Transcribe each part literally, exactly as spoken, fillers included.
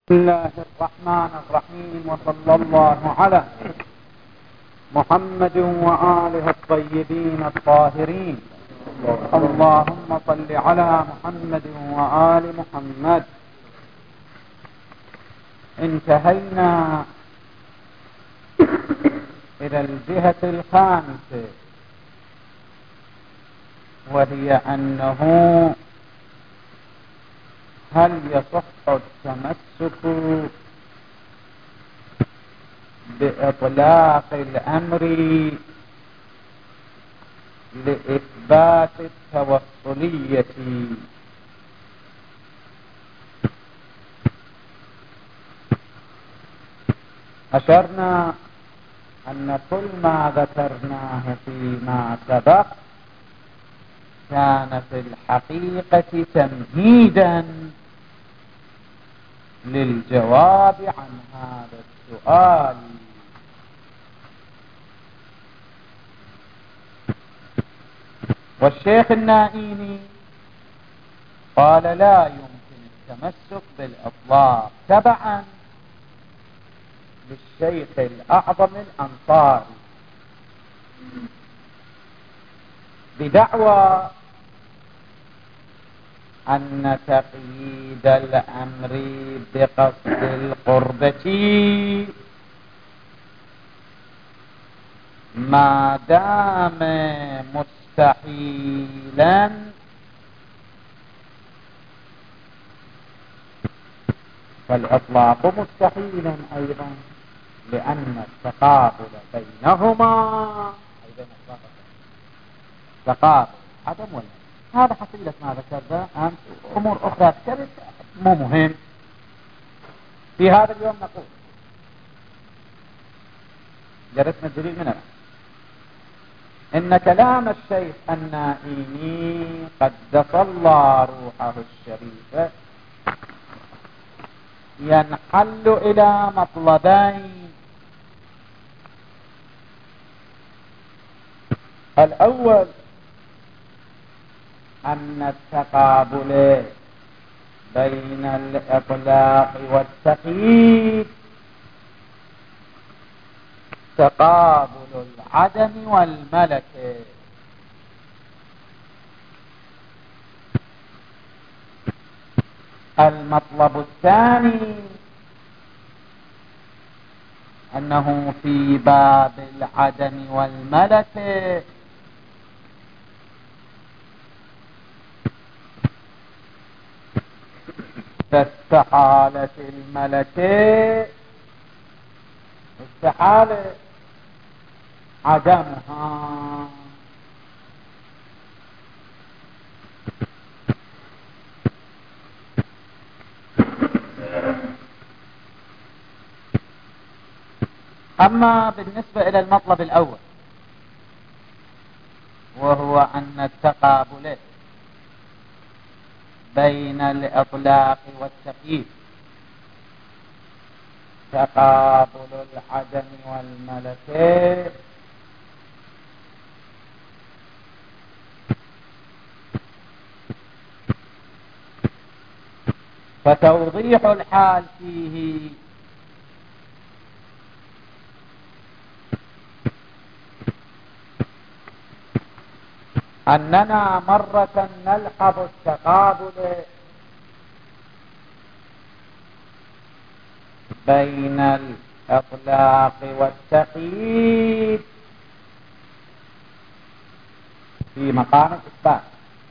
بسم الله الرحمن الرحيم، وصلى الله على محمد وآله الطيبين الطاهرين. اللهم صل على محمد وآل محمد. انتهينا إلى الجهة الخامسة، وهي أنه هل يصح التمسك بإطلاق الأمر لإثبات التوصلية؟ أشرنا أن كل ما ذكرناه فيما سبق كان في الحقيقة تمهيدا للجواب عن هذا السؤال. والشيخ النائيني قال لا يمكن التمسك بالإطلاق تبعا للشيخ الأعظم الأنصاري بدعوى أن تقييد الأمر بقصد القربة ما دام مستحيلا فالإطلاق مستحيل أيضا، لأن التقابل بينهما أيضا تقابل عدم ولا هذا حصيلة ما ذكرنا أمس. أمور أخرى ذكرت مو مهم في هذا اليوم. نقول جرسنا الدليل من الآن إن كلام الشيخ النائيني قدس الله روحه الشريفة ينحل إلى مطلبين. الأول أن التقابل بين الإطلاق والتقييد تقابل العدم والملكة. المطلب الثاني أنه في باب العدم والملكة فاستحالة الملكة استحالة عدمها. أما بالنسبة إلى المطلب الأول وهو أن التقابل بين الإطلاق والتقييد تقابل العدم والملكة فتوضيح الحال فيه أننا مرة نلحظ التقابل بين الإطلاق والتقييد في مقام الإثبات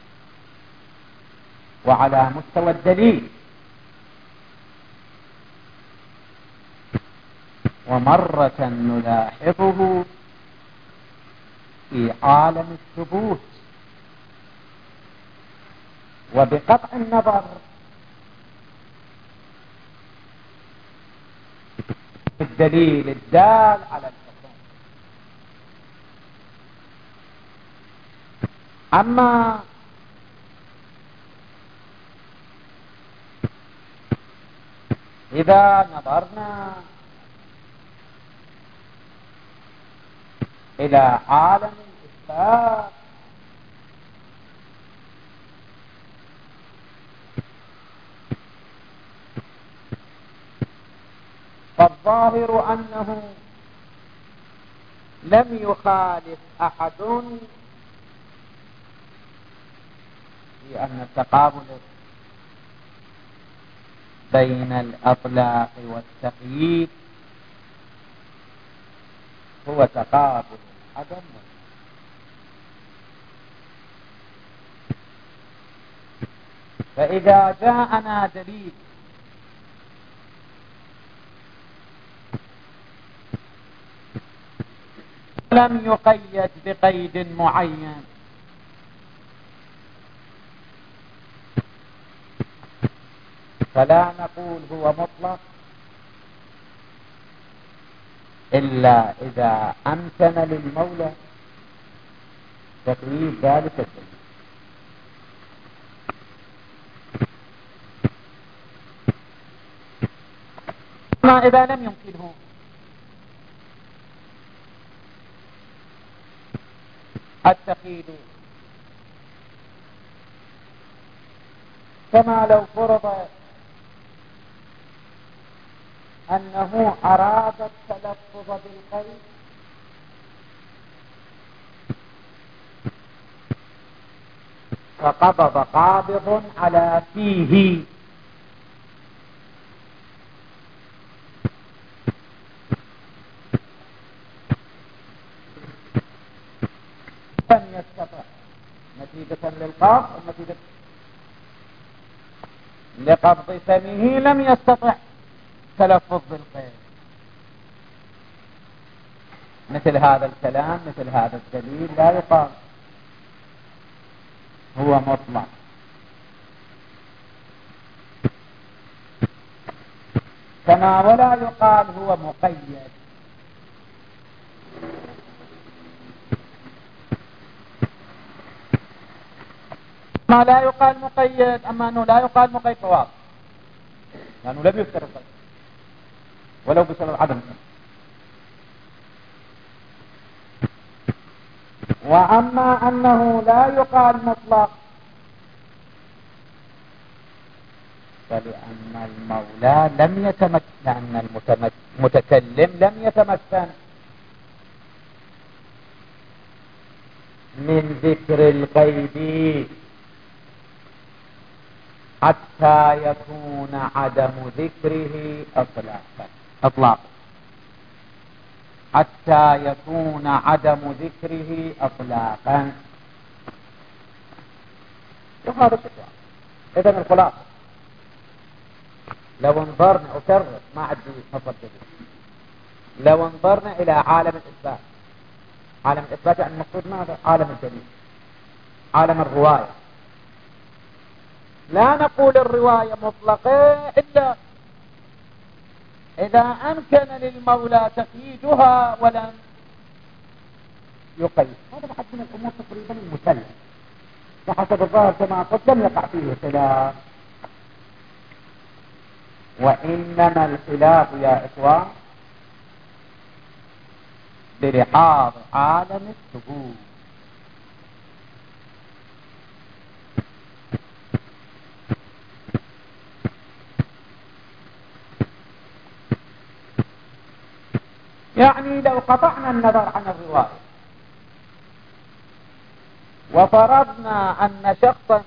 وعلى مستوى الدليل، ومرة نلاحظه في عالم الثبوت وبقطع النظر الدليل الدال على الحكم. أما إذا نظرنا إلى عالم الإثبات والظاهر أنه لم يخالف أحد في أن التقابل بين الأطلاق والتقييد هو تقابل عدم. فإذا جاءنا دليل لم يقيد بقيد معين فلا نقول هو مطلق إلا إذا أمكن للمولى تقييد ذلك الدليل. ما إذا لم يمكنه التقييد، كما لو فرض أنه أراد التلفظ بالقيد فقبض قابض على فيه لم يستطع نتيجة للقبض نتيجة لقبض فمه لم يستطع تلفظ بالقيد. مثل هذا الكلام مثل هذا الدليل لا يقال هو مطلق، كما ولا يقال هو مقيد. ما لا يقال مقيد، أما أنه لا يقال مقيد فواضح لأنه لم يذكر القيد ولو بسبب عدم. وأما أنه لا يقال مطلق فلأن المولى لم يتمكن، لأن المتكلم لم يتمكن من ذكر القيد حتى يكون عدم ذكره أطلاقا أطلاقا حتى يكون عدم ذكره أطلاقا. وهذا الشيء إذن الخلاصة لو انظرنا أكرر ما عندي مفضل جديد، لو انظرنا إلى عالم الإثبات، عالم الإثبات يعني المقصود ماذا؟ عالم الدليل، عالم الرواية. لا نقول الرواية مطلقة إلا إذا أمكن للمولى تقييدها ولم يقيد. هذا بحث من الأمور تقريبا المسلم، وحسب الظاهر كما قلت لم يقع فيه خلاف. وإنما الخلاف يا إخوان برحاض عالم الثبوت. يعني لو قطعنا النظر عن الرواية وفرضنا أن شخصا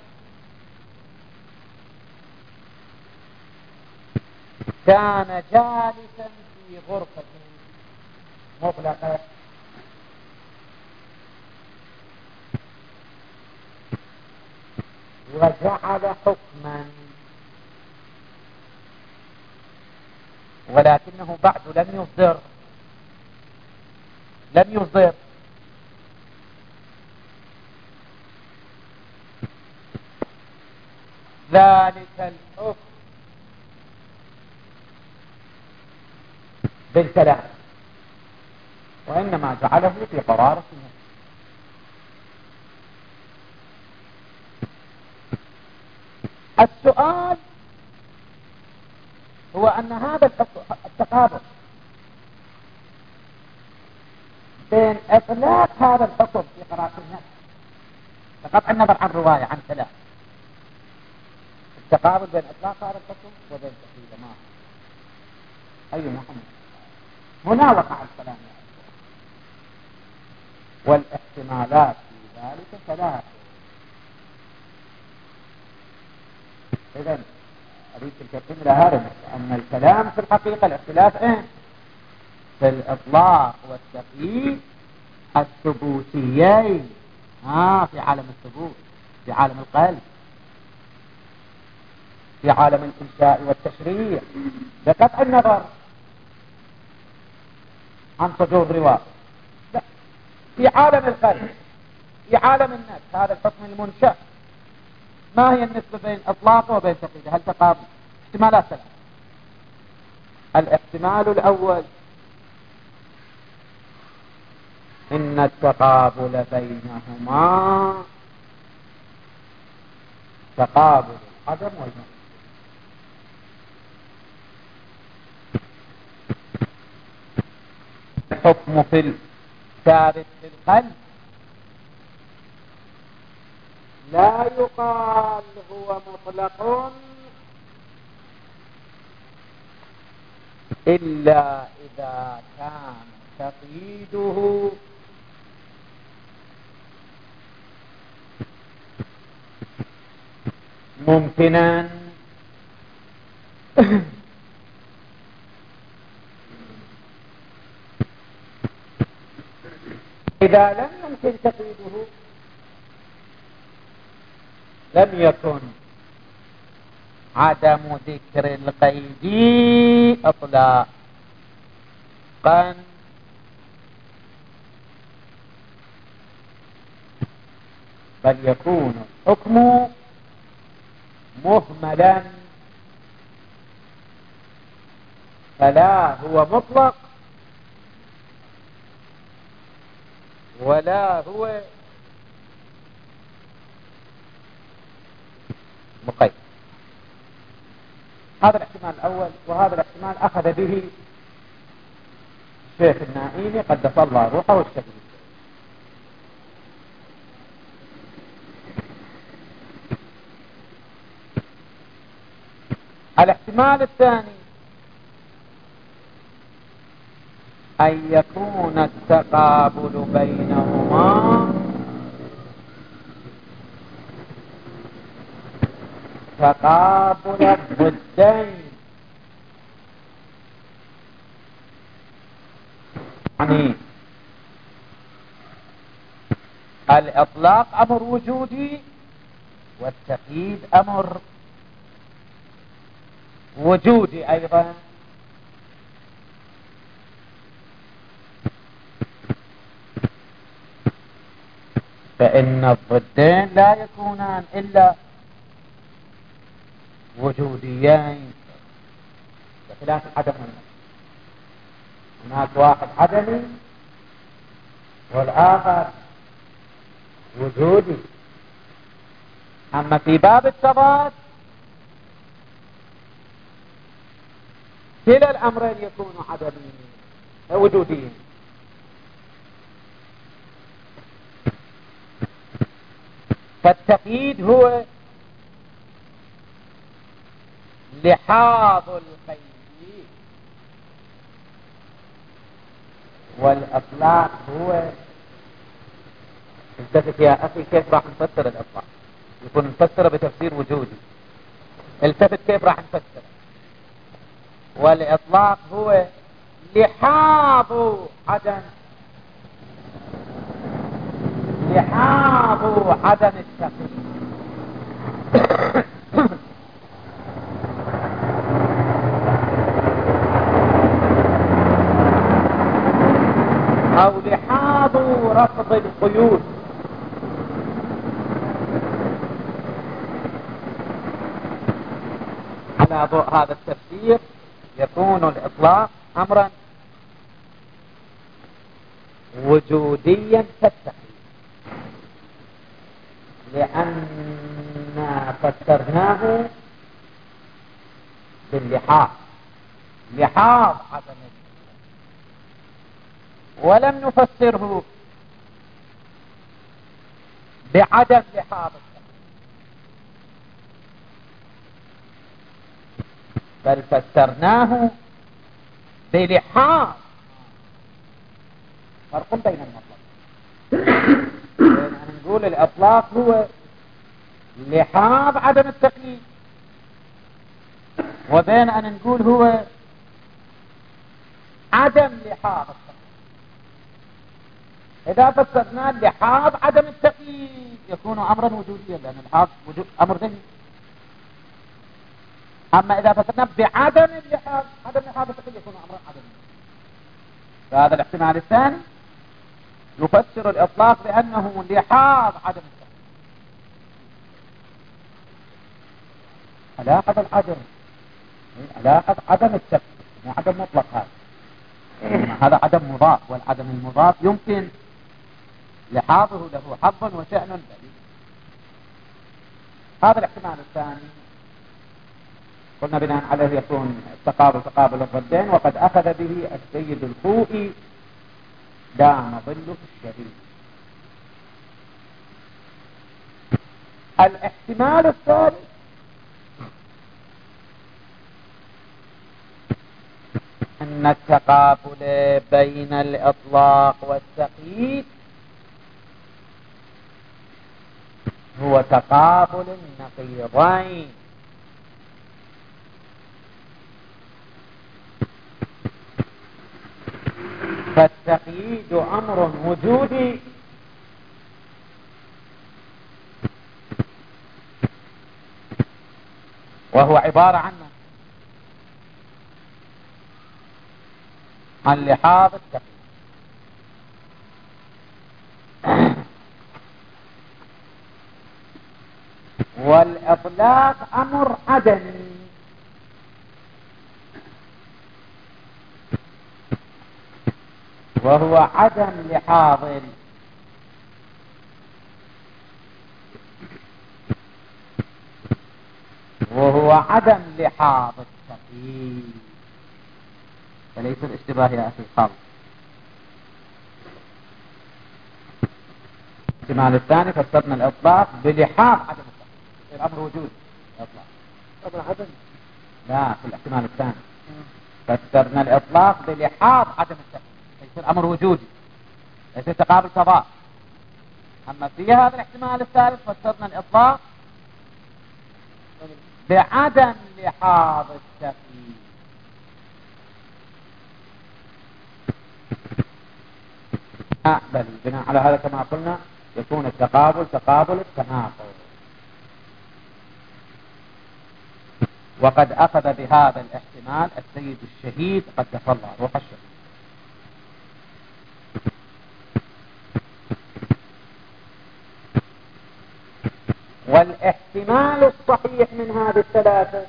كان جالسا في غرفة مغلقة وجعل حكما ولكنه بعد لم يصدر لم يصدر ذلك الحكم بالكلام، وإنما جعله في قرارة النفس. السؤال هو أن هذا التقابل بين إطلاق هذا الحكم في قرارة النفس بقطع النظر عن رواية عن كلام، التقابل بين إطلاق هذا الحكم وبين تقييد ما أي محمد هنا وقع الكلام. والاحتمالات في ذلك ثلاثة. إذا أريد التقيم إلى هذا أن الكلام في الحقيقة الاختلاف إيه؟ في الإطلاق والتقييد الثبوتيين آه في عالم الثبوت، في عالم القلب، في عالم الإنشاء والتشريع بقطع النظر عن صدور الرواق. لا، في عالم القلب، في عالم النفس، هذا الحكم المنشأ. ما هي النسبة بين إطلاقه وبين تقييده؟ هل تقابل؟ احتمالات ثلاثة. الاحتمال الأول إن التقابل بينهما تقابل العدم والموجود. الحكم في الثابت في القلب لا يقال هو مطلق إلا إذا كان تقييده ممكنا إذا لم يمكن تقييده لم يكن عدم ذكر القيد إطلاقا، بل يكون الحكم مهملا، فلا هو مطلق ولا هو مقيد. هذا الاحتمال الأول، وهذا الاحتمال أخذ به الشيخ النائمي قدس الله روحه والشهيد. الاحتمال الثاني أن يكون التقابل بينهما تقابل الضدين، يعني الإطلاق أمر وجودي والتقييد أمر وجودي أيضا. فإن الضدين لا يكونان إلا وجوديين بخلاف عدم النفس. هناك واحد عدمي والآخر وجودي. أما في باب الثبات كلا الأمرين يكونوا عدميين وجوديين. فالتقييد هو لحاظ القيد، والإطلاق هو، التفت يا أخي كيف راح نفسر الإطلاق؟ يكون نفسره بتفسير وجودي. التفت كيف راح نفسره. والإطلاق هو لحاظ عدم لحاظ عدم التقييد. أو لحاظ رفض القيود. على ضوء هذا التفسير يكون الإطلاق أمرا وجوديا كالتقييد، لأن فسرناه باللحاظ، لحاظ عدم، ولم نفسره بعدم لحاظ، بل فسرناه بلحاظ فرق بين المطلق بين أن نقول الإطلاق هو لحاظ عدم التقييد وبين أن نقول هو عدم لحاظ التقييد. إذا فسرنا لحاظ عدم التقييد يكون أمرا وجوديا لأن اللحاظ وجود أمر ذهني. أما إذا فسرنا بعدم اللحاظ عدم لحاظ التقييد يكون أمرا عدميا. فهذا الاحتمال الثاني يفسر الإطلاق بأنه لحاظ عدم التقييد. ألاحظ العدم ألاحظ عدم التقييد مو عدم مطلق هذا هذا عدم مضاف والعدم المضاف يمكن لحاظه له حظ وشأن بليغ. هذا الاحتمال الثاني قلنا بناء عليه يكون التقابل تقابل الضدين وقد أخذ به السيد الخوئي دام ظله الشديد. الاحتمال الثالث أن التقابل بين الإطلاق والتقييد هو تقابل النقيضين فالتقييد أمر وجودي وهو عبارة عن عن لحاظ التقييد والإطلاق أمر عدمي وهو عدم لحاظ وهو عدم لحاظ التقييد. فليس الاشتباه يا أخي خالص. الاحتمال الثاني فسرنا الإطلاق بلحاظ عدم التقييد الأمر وجود الإطلاق أمر عدم لا في الاحتمال الثاني فسرنا الإطلاق بلحاظ عدم التقييد ليس الأمر وجودي ليس تقابل تضاد. أما في هذا الاحتمال الثالث فسرنا الإطلاق بعدم لحاظ التقييد. بل بناء على هذا كما قلنا يكون التقابل تقابل التناقض. وقد أخذ بهذا الاحتمال السيد الشهيد قدس الله روح الشهيد. والاحتمال الصحيح من هذه الثلاثة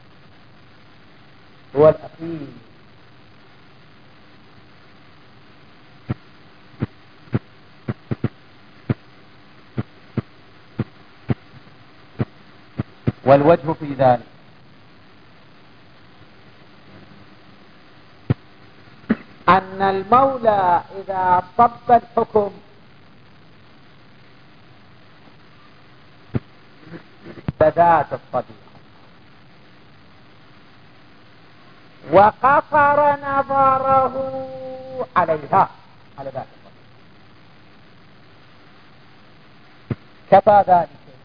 هو الأخير والوجه في ذلك أن المولى إذا صب الحكم بذات الطبيعة وقصر نظره عليها على ذات الطبيعة كفى ذلك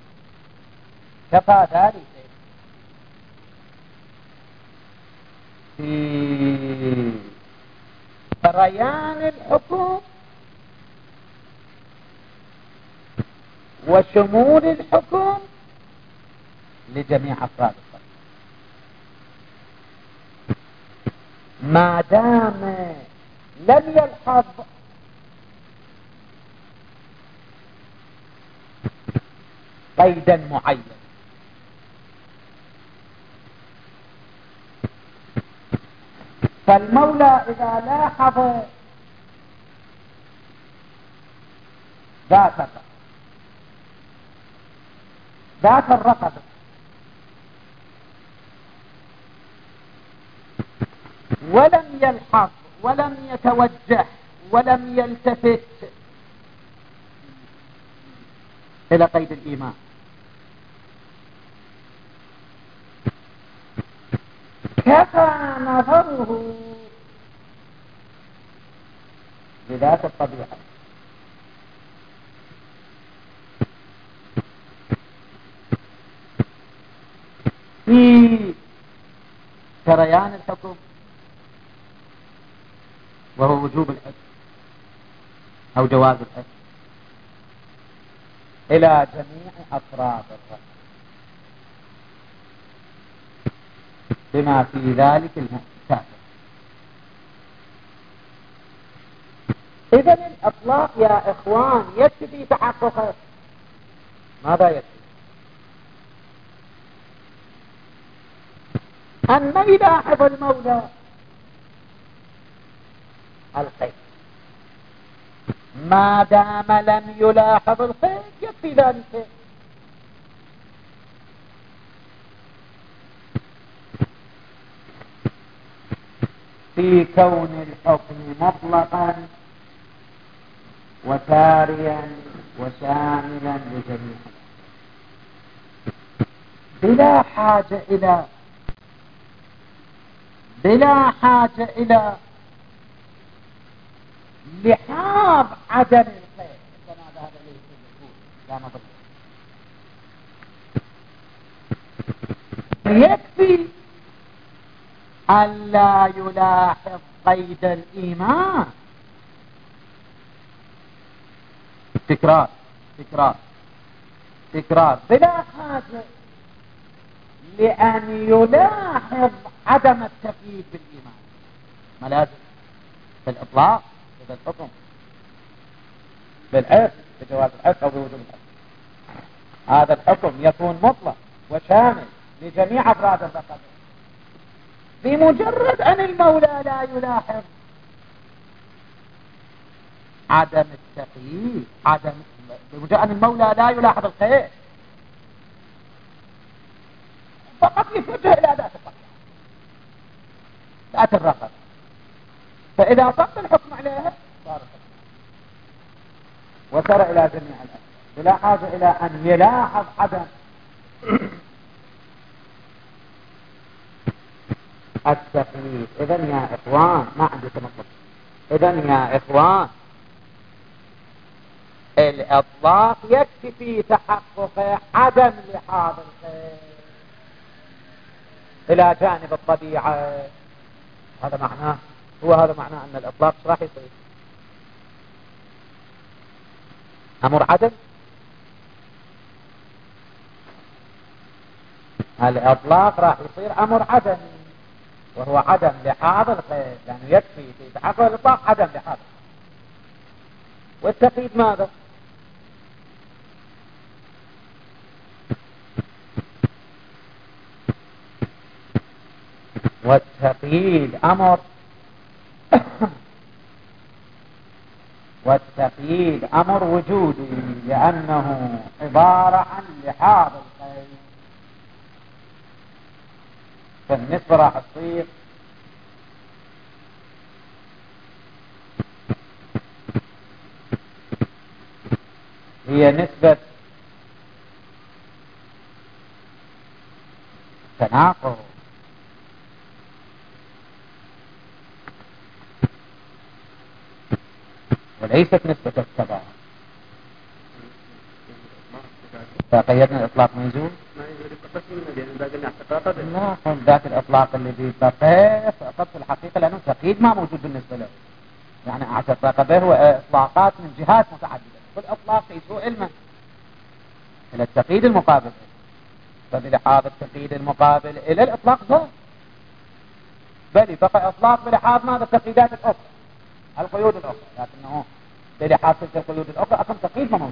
كفى ذلك في سريان الحكم وشمول الحكم لجميع أفراد الطبيعة ما دام لم يلحظ قيدا معين. فالمولى إذا لاحظ ذات الرقبة ذات الرقبة ولم يلحظ ولم يتوجه ولم يلتفت إلى قيد الإيمان كفى نظره بذات الطبيعة. في سريان الحكم وهو وجوب الحكم أو جواز الحكم إلى جميع أفراد الرأي بما في ذلك المؤسسات. إذن الإطلاق يا إخوان يكفي تحققه. ماذا يكفي؟ أن ما يلاحظ المولى الخير، ما دام لم يلاحظ الخير يكفي ذلك. في كون الحكم مطلقا وساريا وشاملا لجميع بلا حاجة إلى بلا حاجة إلى لحاظ عدم الخير كما ذهب إليه الجمهور لا نظر. يكفي ألا يلاحظ قيد الإيمان. تكرار تكرار تكرار بلا حاجة لأن يلاحظ عدم التقييد بالإيمان. ملازم في الإطلاق في الحكم بالعرف بجواز الحق أو بوجوب الحق. هذا الحكم يكون مطلق وشامل لجميع أفراد الرقبة بمجرد أن المولى لا يلاحظ عدم التقييد، عدم بمجرد أن المولى لا يلاحظ الخير فقط يتوجه إلى ذات الطبيعة ذات الرقبة. فإذا صدق الحكم عليها صار وصار إلى جميع الأمر بلا حاجة إلى أن يلاحظ عدم التقييد. إذن يا إخوان ما عندي تنقص. إذن يا إخوان الإطلاق يكفي في تحقق عدم لحاظ الخير إلى جانب الطبيعة. هذا معناه هو هذا معناه أن الإطلاق راح يصير أمر عدم. الإطلاق راح يصير أمر عدم وهو عدم لحاظ الخير، يعني يكفي في تحقق الإطلاق عدم لحاظ. والتقييد ماذا؟ والتقييد أمر والتقييد أمر وجودي لأنه عبارة عن لحاظ الخير. فالنسبة راح تصير هي نسبة تناقض وليست نسبة التبع. فقيدنا الإطلاق ما يجوز لا ذاك الإطلاق اللي بيبقى فقط في الحقيقة لأنه تقييد ما موجود بالنسبة له. يعني اعتقد به هو إطلاقات من جهات متعددة. والإطلاق يسوء علما إلى التقييد المقابل، فبلحاظ التقييد المقابل إلى الإطلاق ذا بل بقى إطلاق بلحاظ ماذا التقييدات الأخرى القيود الأخرى، لكنه بلحاظ تلك القيود الأخرى أصلا تقييد ما موجود.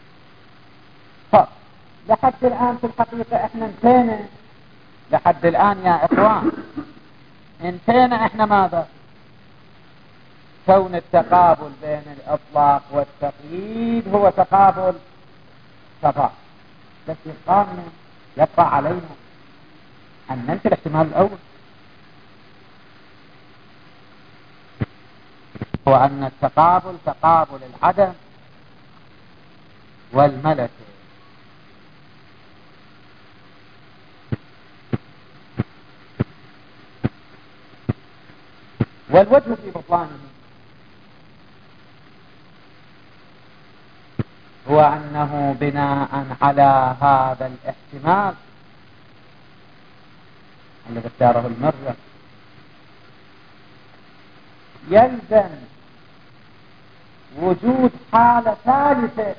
طب لحد الآن في الحقيقة احنا انتهينا لحد الآن يا إخوان انتهينا احنا ماذا كون التقابل بين الإطلاق والتقييد هو تقابل تضاد. بس يبقى يبقى علينا أن ننفي الاحتمال الأول هو أن التقابل تقابل العدم والملكة. والوجه في بطلانه هو أنه بناء على هذا الاحتمال الذي اختاره المرجع يلزم وجود حالة ثالثة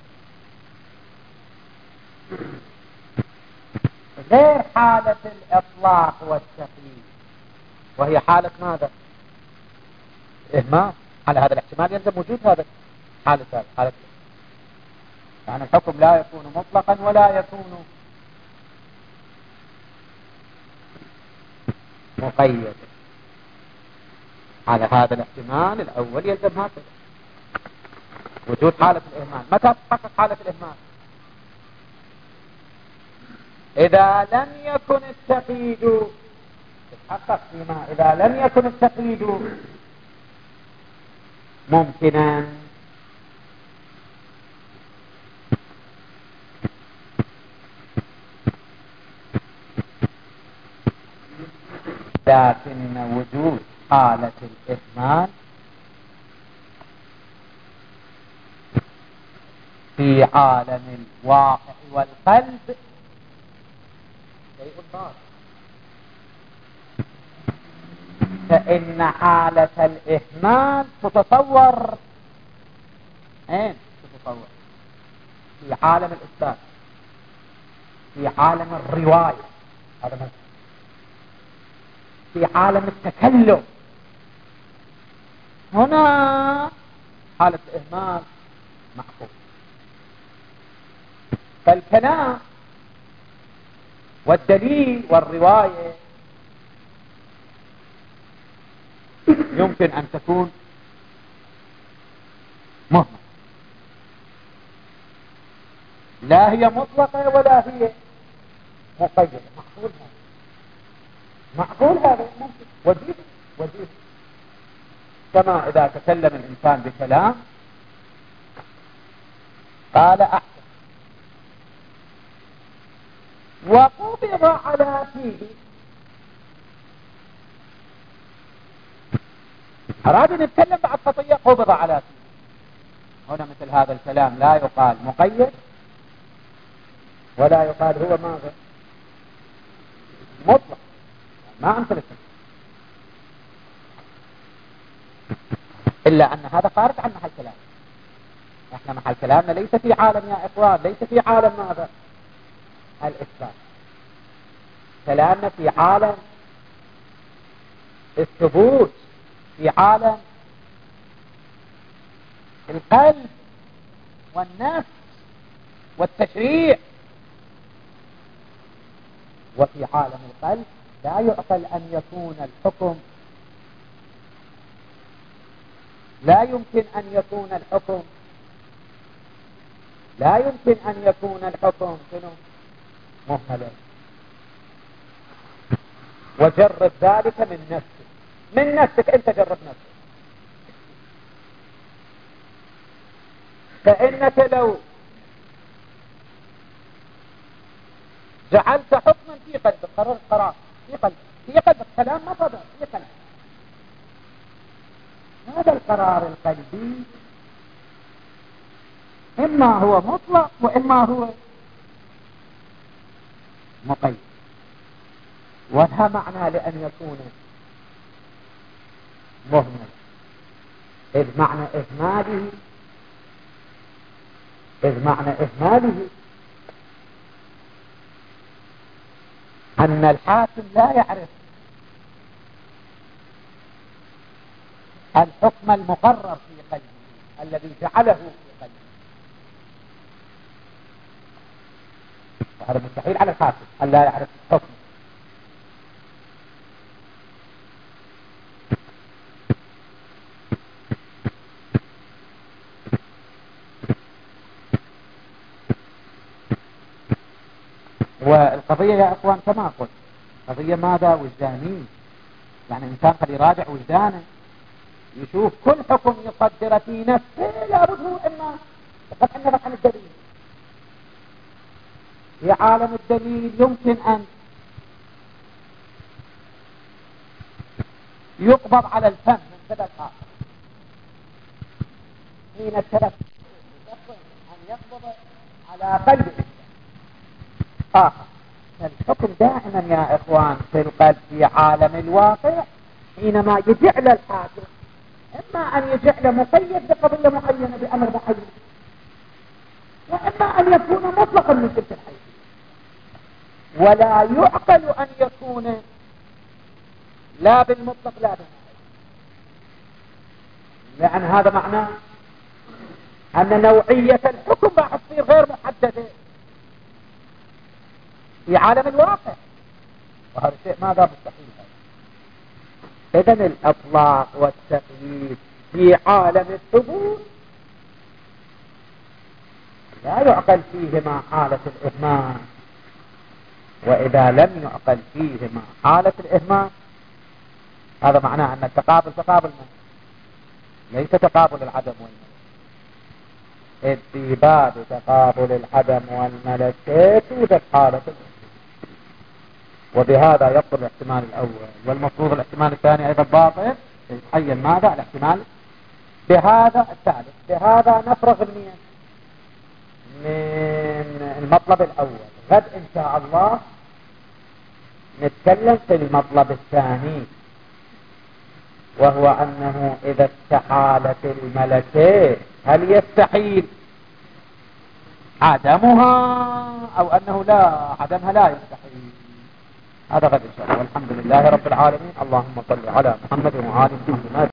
غير حالة الإطلاق والتقييد، وهي حالة ماذا؟ إهمال. على هذا الاحتمال يلزم وجود هذا حالة ثالثة، حالة يعني الحكم لا يكون مطلقا ولا يكون مقيدا. على هذا الاحتمال الأول يلزم هكذا وجود حالة الإهمال. متى تحقق حالة الإهمال؟ إذا لم يكن التقييد تتحقق فيما إذا لم يكن التقييد ممكنا لكن وجود حالة الإهمال في عالم الواقع والقلب شيء ضار، فإن حالة الإهمال تتصور أين تتصور؟ في عالم الإثبات، في عالم الرواية، هذا مثل في عالم التكلم. هنا حالة الإهمال محفوظ. فالكلام والدليل والرواية يمكن أن تكون مهمة، لا هي مطلقة ولا هي مقيدة. معقول هذا، معقول هذا ممكن وجيه وجيه. كما إذا تكلم الإنسان بكلام قال أحسن وقبض على فيه، أراد أن يتكلم بعد خطية قبض على فيه. هنا مثل هذا الكلام لا يقال مقيد ولا يقال هو ماذا مطلق، ما أمثلة، إلا أن هذا خارج عن محل كلام. احنا محل كلامنا ليس في عالم يا إخوان، ليس في عالم ماذا الإثبات، كلامنا في عالم الثبوت، في عالم القلب والنفس والتشريع. وفي عالم القلب لا يعقل أن يكون الحكم، لا يمكن أن يكون الحكم لا يمكن أن يكون الحكم شنو مهملا. وجرب ذلك من نفسك، من نفسك أنت جرب نفسك. فإنك لو جعلت حكما في قلبك، قررت قرار في قلبك، في قلبك كلام ما صدر في قلبك، هذا القرار القلبي إما هو مطلق وإما هو مقيد. ولا معنى لأن يكون مهمل، إذ معنى إهماله إذ معنى إهماله أن الحاكم لا يعرف الحكم المقرر في قلبه الذي جعله في قلبه. وهذا مستحيل على الحاكم أن لا يعرف الحكم. والقضية يا أخوان كما قلت قضية ماذا وجدانية، يعني الإنسان قد يراجع وجدانه يشوف كل حكم يصدر في نفسه لابد هو إما قد انبت عن الدليل. في عالم الدليل يمكن أن يقبض على الفم من سبب آخر حين التلف أن يقبض على قلب آخر. الحكم دائما يا إخوان في القلب في عالم الواقع حينما يجعل الحاكم إما أن يجعل مقيد بقضية معينة بأمر معين، وإما أن يكون مطلقا من تلك الحيث، ولا يعقل أن يكون لا بالمطلق لا بالمقيد، لأن هذا معناه أن نوعية الحكم راح تصير غير محددة في عالم الواقع، وهذا الشيء ماذا مستحيل. إذن الإطلاق والتقييد في عالم الثبوت لا يعقل فيهما حالة الإهمال، وإذا لم يعقل فيهما حالة الإهمال هذا معناه أن التقابل تقابل من؟ ليس تقابل العدم والملك، إذ في باب تقابل العدم والملك توجد حالة الإهمال، وبهذا يبطل الاحتمال الأول، والمفروض الاحتمال الثاني أيضا باطل، يتحين ماذا الاحتمال بهذا الثالث. بهذا نفرغ من من المطلب الأول. غد إن شاء الله نتكلم في المطلب الثاني، وهو أنه إذا استحالت الملكة هل يستحيل عدمها أو أنه لا عدمها لا يستحيل. هذا غد إن شاء الله، والحمد لله رب العالمين. اللهم صل على محمد وعلى محمد.